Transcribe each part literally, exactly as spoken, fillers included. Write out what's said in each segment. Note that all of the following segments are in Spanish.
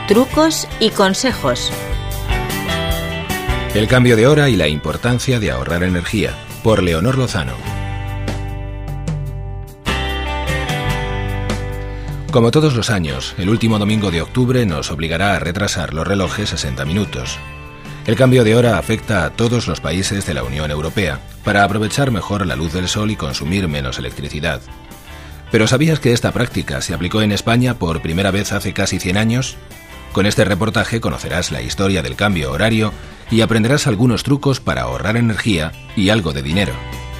trucos y consejos. El cambio de hora y la importancia de ahorrar energía, por Leonor Lozano. Como todos los años, el último domingo de octubre nos obligará a retrasar los relojes sesenta minutos. El cambio de hora afecta a todos los países de la Unión Europea, para aprovechar mejor la luz del sol y consumir menos electricidad. ¿Pero sabías que esta práctica se aplicó en España por primera vez hace casi cien años? Con este reportaje conocerás la historia del cambio horario y aprenderás algunos trucos para ahorrar energía y algo de dinero.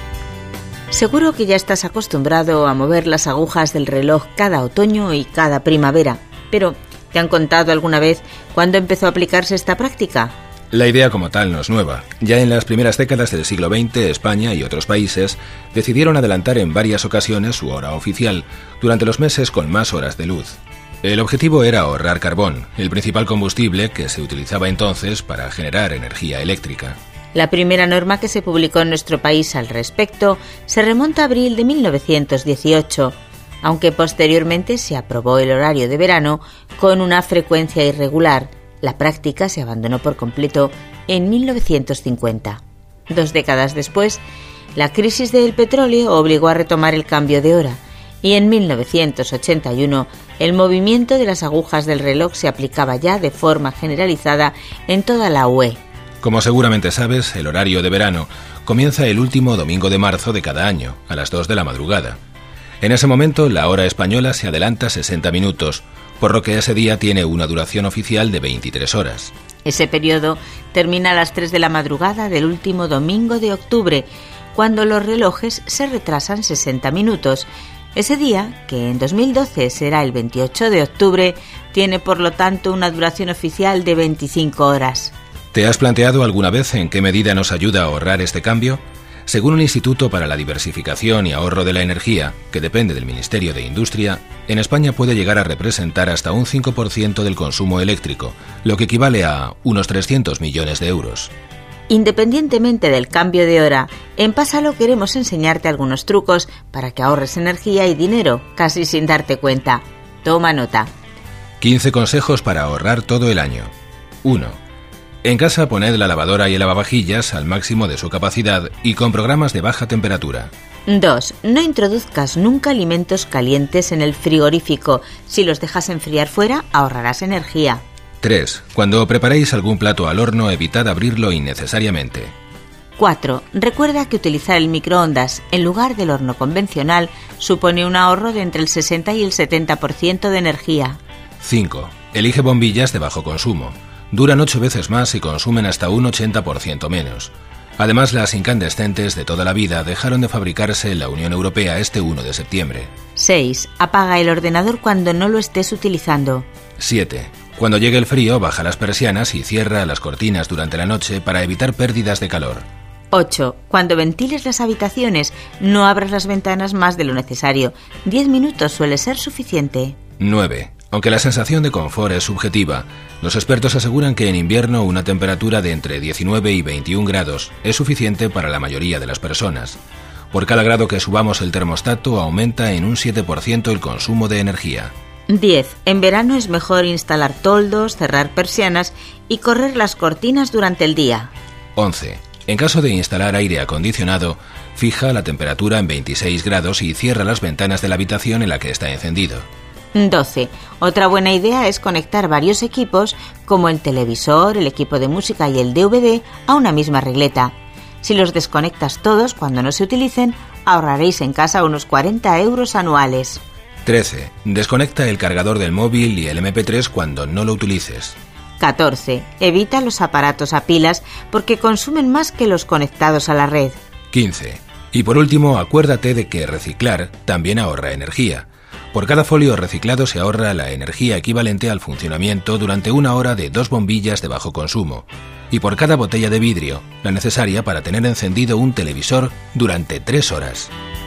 Seguro que ya estás acostumbrado a mover las agujas del reloj cada otoño y cada primavera, pero ¿te han contado alguna vez cuándo empezó a aplicarse esta práctica? La idea como tal no es nueva. Ya en las primeras décadas del siglo veinte, España y otros países decidieron adelantar en varias ocasiones su hora oficial durante los meses con más horas de luz. El objetivo era ahorrar carbón, el principal combustible que se utilizaba entonces para generar energía eléctrica. La primera norma que se publicó en nuestro país al respecto se remonta a abril de mil novecientos dieciocho, aunque posteriormente se aprobó el horario de verano con una frecuencia irregular. La práctica se abandonó por completo en mil novecientos cincuenta. Dos décadas después, la crisis del petróleo obligó a retomar el cambio de hora y en mil novecientos ochenta y uno el movimiento de las agujas del reloj se aplicaba ya de forma generalizada en toda la U E. Como seguramente sabes, el horario de verano comienza el último domingo de marzo de cada año, a las dos de la madrugada. En ese momento, la hora española se adelanta sesenta minutos, por lo que ese día tiene una duración oficial de veintitrés horas. Ese periodo termina a las tres de la madrugada del último domingo de octubre, cuando los relojes se retrasan sesenta minutos. Ese día, que en dos mil doce será el veintiocho de octubre, tiene por lo tanto una duración oficial de veinticinco horas. ¿Te has planteado alguna vez en qué medida nos ayuda a ahorrar este cambio? Según un Instituto para la Diversificación y Ahorro de la Energía, que depende del Ministerio de Industria, en España puede llegar a representar hasta un cinco por ciento del consumo eléctrico, lo que equivale a unos trescientos millones de euros. Independientemente del cambio de hora, en Pásalo queremos enseñarte algunos trucos para que ahorres energía y dinero, casi sin darte cuenta. Toma nota. quince consejos para ahorrar todo el año. uno. En casa poned la lavadora y el lavavajillas al máximo de su capacidad y con programas de baja temperatura. dos. No introduzcas nunca alimentos calientes en el frigorífico. Si los dejas enfriar fuera, ahorrarás energía. tres. Cuando preparéis algún plato al horno, evitad abrirlo innecesariamente. cuatro. Recuerda que utilizar el microondas en lugar del horno convencional supone un ahorro de entre el sesenta y el setenta por ciento de energía. cinco. Elige bombillas de bajo consumo. Duran ocho veces más y consumen hasta un ochenta por ciento menos. Además, las incandescentes de toda la vida dejaron de fabricarse en la Unión Europea este uno de septiembre. seis. Apaga el ordenador cuando no lo estés utilizando. siete. Cuando llegue el frío, baja las persianas y cierra las cortinas durante la noche para evitar pérdidas de calor. ocho. Cuando ventiles las habitaciones, no abras las ventanas más de lo necesario. diez minutos suele ser suficiente. nueve. Aunque la sensación de confort es subjetiva, los expertos aseguran que en invierno una temperatura de entre diecinueve y veintiún grados es suficiente para la mayoría de las personas. Por cada grado que subamos el termostato, aumenta en un siete por ciento el consumo de energía. diez. En verano es mejor instalar toldos, cerrar persianas y correr las cortinas durante el día. once. En caso de instalar aire acondicionado, fija la temperatura en veintiséis grados y cierra las ventanas de la habitación en la que está encendido. doce. Otra buena idea es conectar varios equipos, como el televisor, el equipo de música y el D V D, a una misma regleta. Si los desconectas todos cuando no se utilicen, ahorraréis en casa unos cuarenta euros anuales. trece. Desconecta el cargador del móvil y el eme pe tres cuando no lo utilices. catorce. Evita los aparatos a pilas porque consumen más que los conectados a la red. quince. Y por último, acuérdate de que reciclar también ahorra energía. Por cada folio reciclado se ahorra la energía equivalente al funcionamiento durante una hora de dos bombillas de bajo consumo. Y por cada botella de vidrio, la necesaria para tener encendido un televisor durante tres horas.